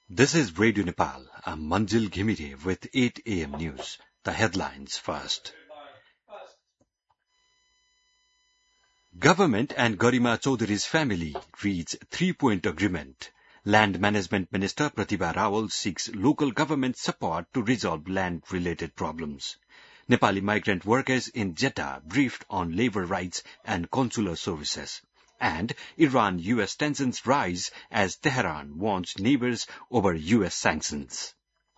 This is Radio Nepal. I'm Manjil Ghimire with 8 a.m. news. The headlines first. Government and Garima Chaudhary's family reach 3-point agreement. Land Management Minister Pratibha Rawal seeks local government support to resolve land-related problems. Nepali migrant workers in Jeddah briefed on labor rights and consular services. And Iran-US tensions rise as Tehran warns neighbors over US sanctions.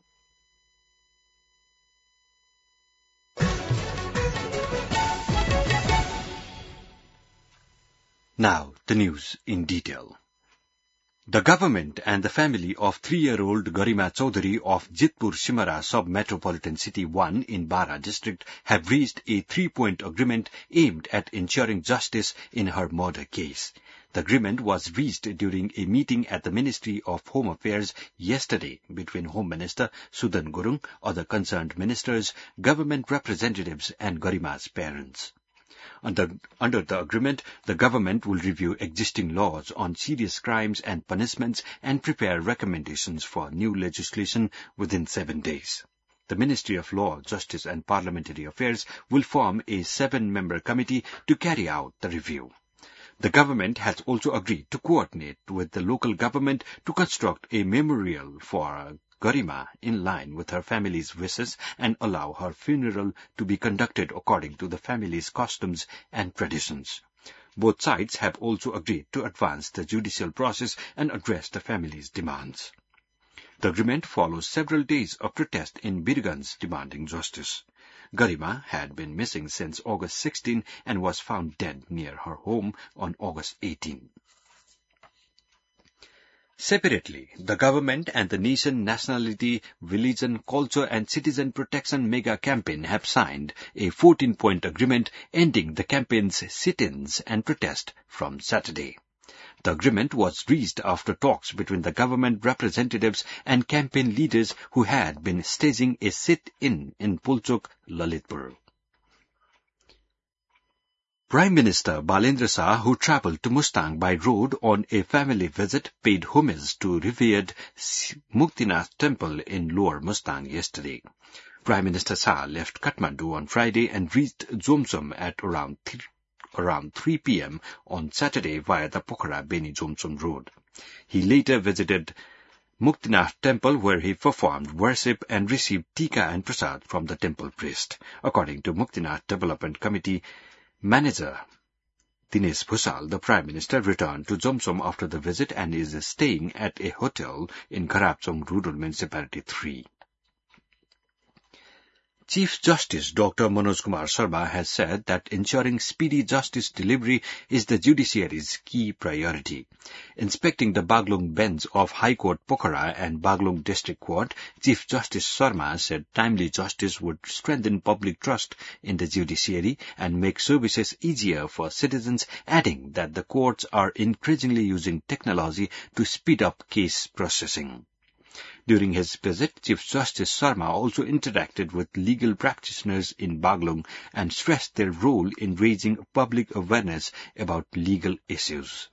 Now, the news in detail. The government and the family of 3-year-old Garima Chaudhary of Jitpur Shimara Sub-Metropolitan City 1 in Bara district have reached a 3-point agreement aimed at ensuring justice in her murder case. The agreement was reached during a meeting at the Ministry of Home Affairs yesterday between Home Minister Sudan Gurung, other concerned ministers, government representatives and Garima's parents. Under the agreement, the government will review existing laws on serious crimes and punishments and prepare recommendations for new legislation within 7 days. The Ministry of Law, Justice and Parliamentary Affairs will form a 7-member committee to carry out the review. The government has also agreed to coordinate with the local government to construct a memorial for Garima in line with her family's wishes and allow her funeral to be conducted according to the family's customs and traditions. Both sides have also agreed to advance the judicial process and address the family's demands. The agreement follows several days of protest in Birganj demanding justice. Garima had been missing since August 16 and was found dead near her home on August 18. Separately, the government and the Nation, Nationality, Religion, Culture and Citizen Protection Mega Campaign have signed a 14-point agreement ending the campaign's sit-ins and protest from Saturday. The agreement was reached after talks between the government representatives and campaign leaders who had been staging a sit-in in Pulchok, Lalitpur. Prime Minister Balendra Shah, who travelled to Mustang by road on a family visit, paid homage to revered Muktinath Temple in Lower Mustang yesterday. Prime Minister Shah left Kathmandu on Friday and reached Jomsom at around 3 p.m. on Saturday via the Pokhara-Beni Jomsom road. He later visited Muktinath Temple where he performed worship and received tika and prasad from the temple priest. According to Muktinath Development Committee Manager Dinesh Bhusal, the Prime Minister returned to Jomsom after the visit and is staying at a hotel in Karapchong Rural Municipality 3. Chief Justice Dr. Manoj Kumar Sharma has said that ensuring speedy justice delivery is the judiciary's key priority. Inspecting the Baglung bench of High Court Pokhara and Baglung District Court, Chief Justice Sharma said timely justice would strengthen public trust in the judiciary and make services easier for citizens, adding that the courts are increasingly using technology to speed up case processing. During his visit, Chief Justice Sharma also interacted with legal practitioners in Baglung and stressed their role in raising public awareness about legal issues.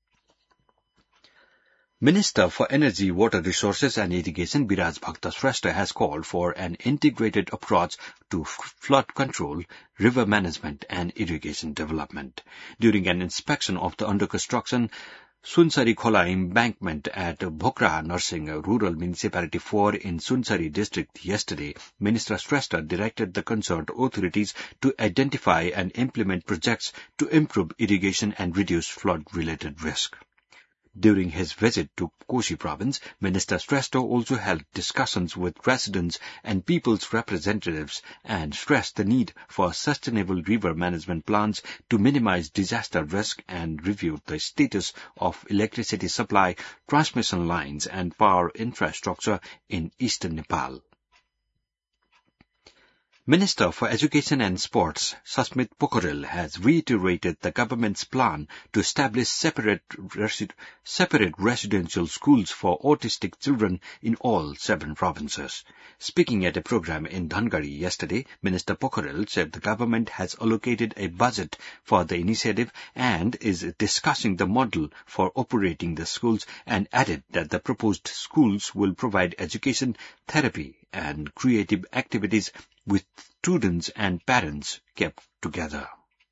Minister for Energy, Water Resources and Irrigation Biraj Bhaktashrestha has called for an integrated approach to flood control, river management and irrigation development. During an inspection of the under-construction Sunsari Khola embankment at Bhokra Nursing Rural Municipality 4 in Sunsari district yesterday, Minister Shrestha directed the concerned authorities to identify and implement projects to improve irrigation and reduce flood-related risk. During his visit to Koshi province, Minister Shrestha also held discussions with residents and people's representatives and stressed the need for sustainable river management plans to minimize disaster risk and reviewed the status of electricity supply, transmission lines and power infrastructure in eastern Nepal. Minister for Education and Sports, Sasmit Pokhrel, has reiterated the government's plan to establish separate residential schools for autistic children in all 7 provinces. Speaking at a program in Dhangari yesterday, Minister Pokhrel said the government has allocated a budget for the initiative and is discussing the model for operating the schools, and added that the proposed schools will provide education, therapy, and creative activities with students and parents kept together.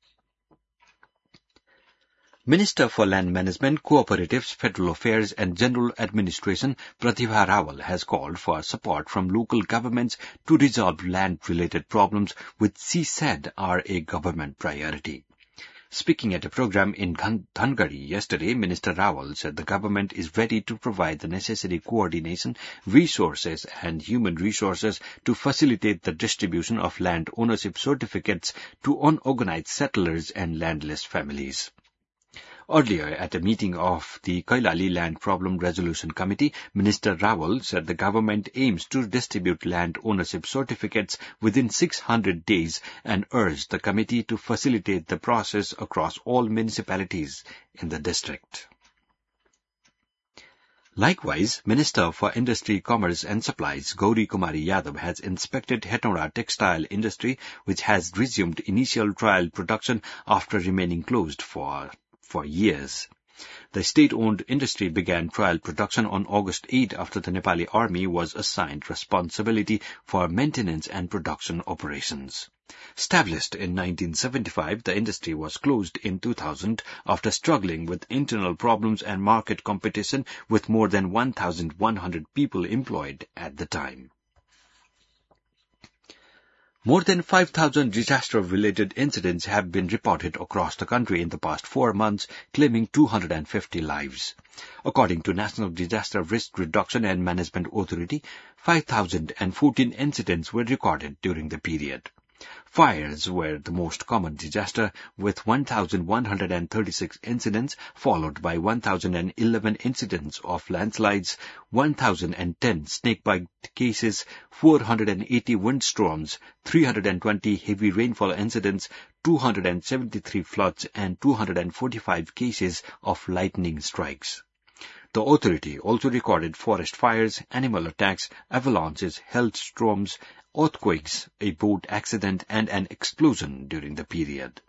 Minister for Land Management, Cooperatives, Federal Affairs and General Administration, Pratibha Rawal, has called for support from local governments to resolve land-related problems, which she said are a government priority. Speaking at a program in Dhangari yesterday, Minister Rawal said the government is ready to provide the necessary coordination, resources and human resources to facilitate the distribution of land ownership certificates to unorganized settlers and landless families. Earlier, at a meeting of the Kailali Land Problem Resolution Committee, Minister Rawal said the government aims to distribute land ownership certificates within 600 days and urged the committee to facilitate the process across all municipalities in the district. Likewise, Minister for Industry, Commerce and Supplies, Gauri Kumari Yadav, has inspected Hetauda textile industry, which has resumed initial trial production after remaining closed for years. The state-owned industry began trial production on August 8 after the Nepali Army was assigned responsibility for maintenance and production operations. Established in 1975, the industry was closed in 2000 after struggling with internal problems and market competition, with more than 1,100 people employed at the time. More than 5,000 disaster-related incidents have been reported across the country in the past 4 months, claiming 250 lives. According to National Disaster Risk Reduction and Management Authority, 5,014 incidents were recorded during the period. Fires were the most common disaster, with 1,136 incidents, followed by 1,011 incidents of landslides, 1,010 snakebite cases, 480 windstorms, 320 heavy rainfall incidents, 273 floods, and 245 cases of lightning strikes. The authority also recorded forest fires, animal attacks, avalanches, hailstorms, earthquakes, a boat accident, and an explosion during the period.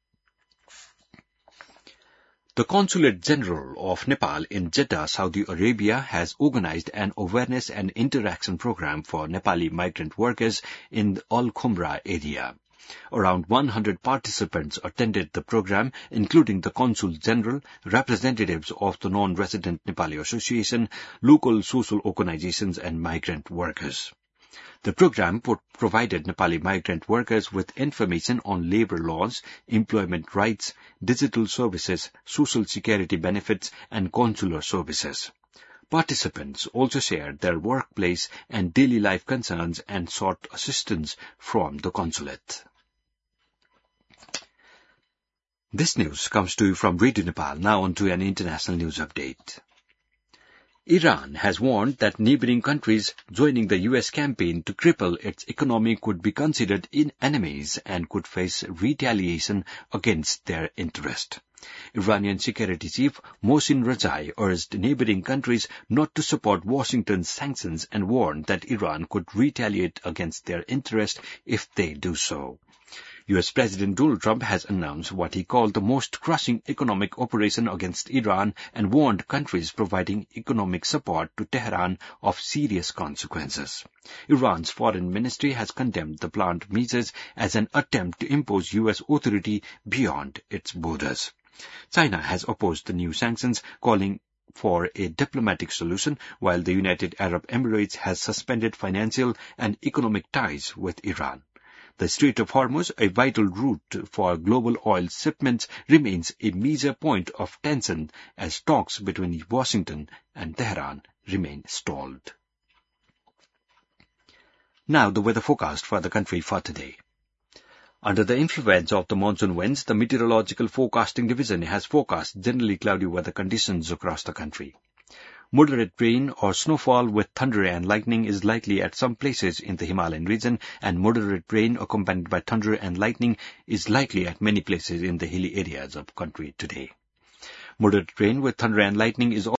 The Consulate General of Nepal in Jeddah, Saudi Arabia, has organized an awareness and interaction program for Nepali migrant workers in the Al Khumra area. Around 100 participants attended the program, including the Consul General, representatives of the Non-Resident Nepali Association, local social organizations, and migrant workers. The program provided Nepali migrant workers with information on labor laws, employment rights, digital services, social security benefits, and consular services. Participants also shared their workplace and daily life concerns and sought assistance from the consulate. This news comes to you from Radio Nepal. Now on to an international news update. Iran has warned that neighboring countries joining the U.S. campaign to cripple its economy could be considered enemies and could face retaliation against their interest. Iranian Security Chief Mohsin Razai urged neighboring countries not to support Washington's sanctions and warned that Iran could retaliate against their interest if they do so. U.S. President Donald Trump has announced what he called the most crushing economic operation against Iran and warned countries providing economic support to Tehran of serious consequences. Iran's foreign ministry has condemned the planned measures as an attempt to impose U.S. authority beyond its borders. China has opposed the new sanctions, calling for a diplomatic solution, while the United Arab Emirates has suspended financial and economic ties with Iran. The Strait of Hormuz, a vital route for global oil shipments, remains a major point of tension as talks between Washington and Tehran remain stalled. Now the weather forecast for the country for today. Under the influence of the monsoon winds, the Meteorological Forecasting Division has forecast generally cloudy weather conditions across the country. Moderate rain or snowfall with thunder and lightning is likely at some places in the Himalayan region, and moderate rain accompanied by thunder and lightning is likely at many places in the hilly areas of country today. Moderate rain with thunder and lightning is